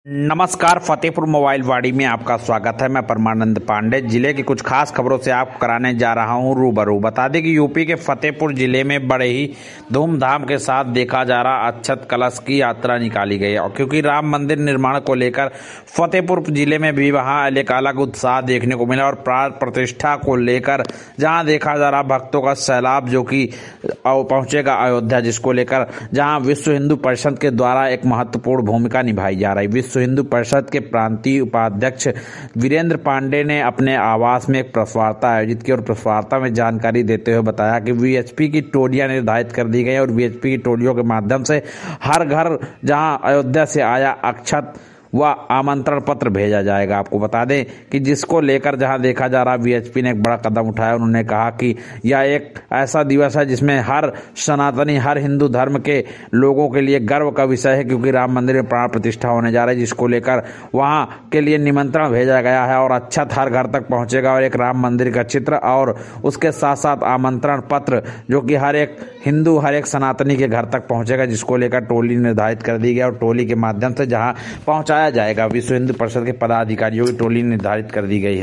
नमस्कार, फतेहपुर मोबाइल वाड़ी में आपका स्वागत है। मैं परमानंद पांडे जिले की कुछ खास खबरों से आपको कराने जा रहा हूं रूबरू। बता दें कि यूपी के फतेहपुर जिले में बड़े ही धूमधाम के साथ देखा जा रहा अक्षत कलश की यात्रा निकाली गई और क्योंकि राम मंदिर निर्माण को लेकर फतेहपुर जिले में भी वहां एक अलग उत्साह देखने को मिला और प्राण प्रतिष्ठा को लेकर जहां देखा जा रहा भक्तों का सैलाब जो कि पहुंचेगा अयोध्या, जिसको लेकर जहां विश्व हिंदू परिषद के द्वारा एक महत्वपूर्ण भूमिका निभाई जा रही। विश्व हिंदू परिषद के प्रांतीय उपाध्यक्ष वीरेंद्र पांडे ने अपने आवास में एक प्रेस वार्ता आयोजित की और प्रेस वार्ता में जानकारी देते हुए बताया कि वीएचपी की टोलियां निर्धारित कर दी गई और वीएचपी की टोलियों के माध्यम से हर घर जहां अयोध्या से आया अक्षत व आमंत्रण पत्र भेजा जाएगा। आपको बता दें कि जिसको लेकर जहां देखा जा रहा वीएचपी ने एक बड़ा कदम उठाया। उन्होंने कहा कि यह एक ऐसा दिवस है जिसमें हर सनातनी, हर हिंदू धर्म के लोगों के लिए गर्व का विषय है, क्योंकि राम मंदिर में प्राण प्रतिष्ठा होने जा रहा है, जिसको लेकर वहां के लिए निमंत्रण भेजा गया है और अक्षत हर घर तक पहुंचेगा और एक राम मंदिर का चित्र और उसके साथ साथ आमंत्रण पत्र जो कि हर एक हिंदू, हर एक सनातनी के घर तक पहुंचेगा, जिसको लेकर टोली निर्धारित कर दी गई और टोली के माध्यम से जहां पहुंचाया जाएगा। विश्व हिंदू परिषद के पदाधिकारियों की टोली निर्धारित कर दी गई है।